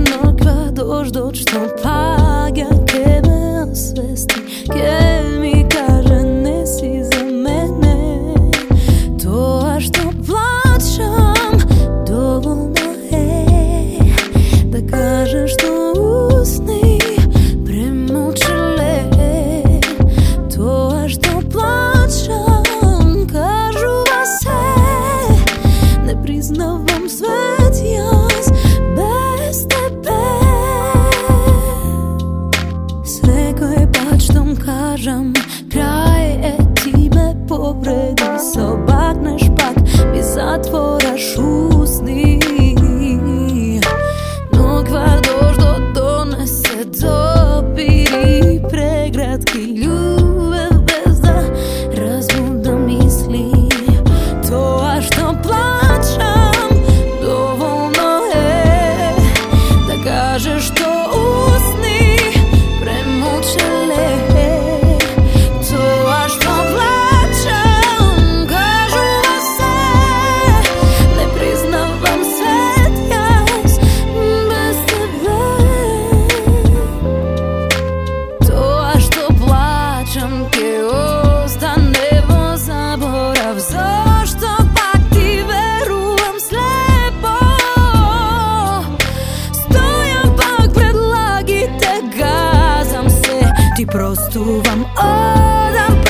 Doć što paga, ke me osvesti, ke mi kaže ne si za mene. To a što plaćam dovoljno je da kažeš što usni premolčile. To a što plaćam, kažu vas se, ne priznavam svet jaz bez tebe. Sve koje bačtom kažem, kraj je, ti me povredi, se obakneš pak mi zatvoraš usni. No kvar do donese dopiri pregradki ljubav bez da razbuda misli. To a što plaćam dovoljno je da kažeš što usni premolčele. To a što plaćam, kažu vas se, ne priznavam svet jaz bez tebe. To a što plaćam, ke ostanevo zaborav. Zašto pak ti verujem slepo? Stojam pak pred lagite, gazam se, ti prostuvam, odam